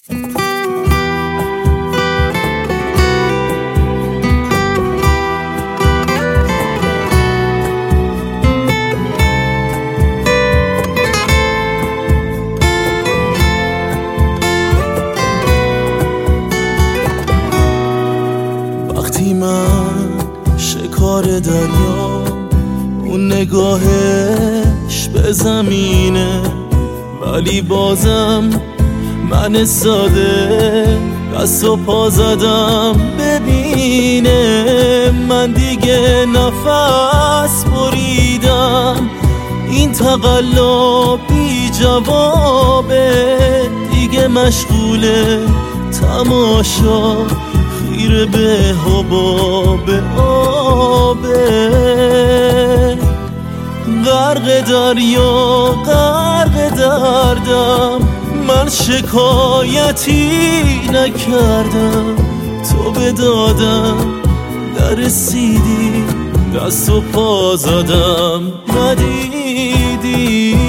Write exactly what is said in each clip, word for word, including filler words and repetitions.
وقتی من شکار دریا، اون نگاهش به زمینه، ولی بازم من ساده دست و پا زدم ببینه. من دیگه نفس بریدم، این تقلا بی جوابه، دیگه مشغول تماشا خیره به حباب آبه. غرق دریا غرق دردم، من شکایتی نکردم، تو به دادم نرسیدی، دست و پا زدم ندیدی.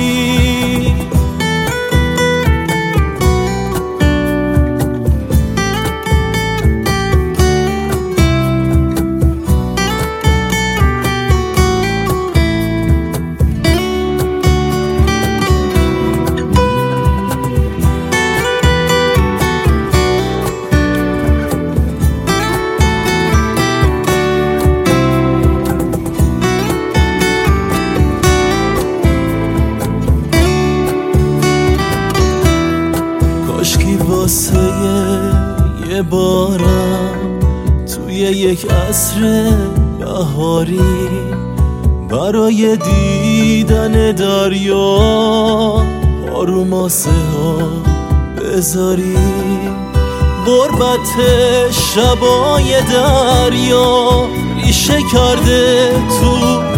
کاشکی واسه یه بارم توی یک عصر بهاری، برای دیدن دریا آروم آسه ها بذاری. غربت شبای دریا ریشه کرده تو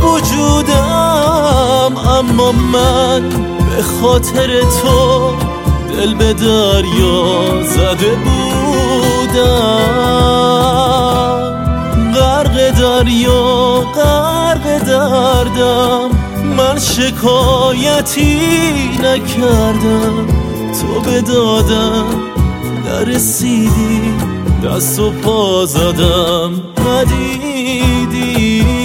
وجودم، اما من به خاطر تو دل به دریا زده بودم. غرق دریا غرق دردم، من شکایتی نکردم، تو به دادم نرسیدی، دست و پا زدم ندیدی.